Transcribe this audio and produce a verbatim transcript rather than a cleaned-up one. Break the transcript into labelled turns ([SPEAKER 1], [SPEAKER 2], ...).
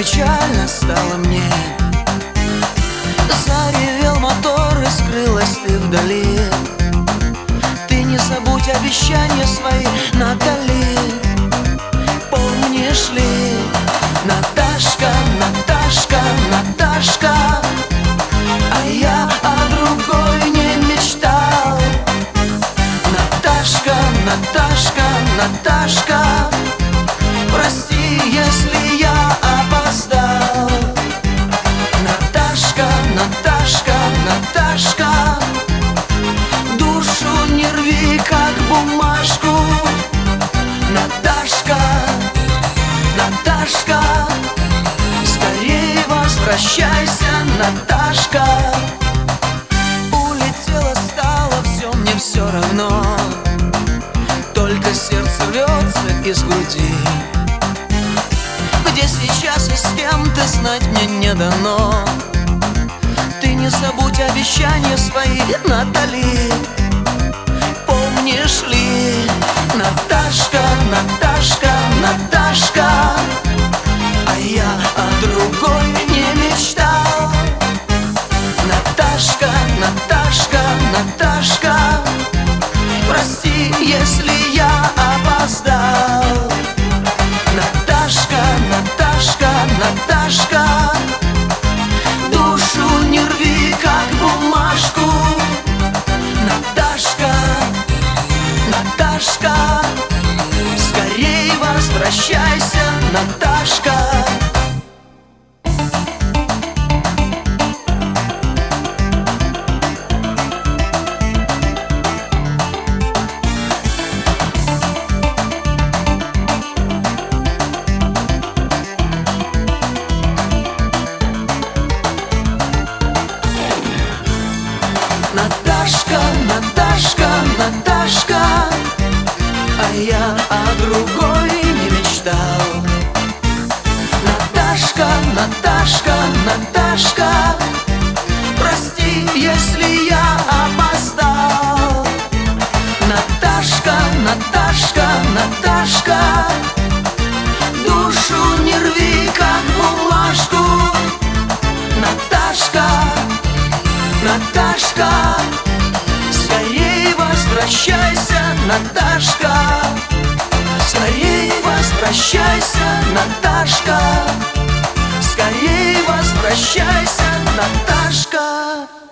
[SPEAKER 1] печально стало мне. Заревел мотор и скрылась ты вдали. Ты не забудь обещания свои, Натали. Помнишь ли, Наташка, Наташка, Наташка, а я о другой не мечтал. Наташка, Наташка, Наташка, прости, если я опоздал. Наташка, Наташка, Наташка, душу не рви, как бумажку. Наташка, Наташка, скорее возвращайся, Наташка. Улетела, стало все, мне все равно, только сердце рвется из груди. Где сейчас и с кем, ты знать мне не дано. Ты не забудь обещания свои, Натали. Помнишь ли, Наташка, Наташка, Наташка, а я о другой не мечтал. Наташка, Наташка, Наташка, прости, если я опоздал. Наташка, Наташка, Наташка, душу не рви, как бумажку. Наташка, Наташка, скорей возвращайся, Наташка. Наташка, Наташка, Наташка, а я о другой не мечтал. Наташка, Наташка, Наташка, прости, если я опоздал. Наташка, Наташка, Наташка, душу не рви, как бумажку. Наташка, Наташка, скорей возвращайся, Наташка. Скорей возвращайся, Наташка. Скорей возвращайся, Наташка.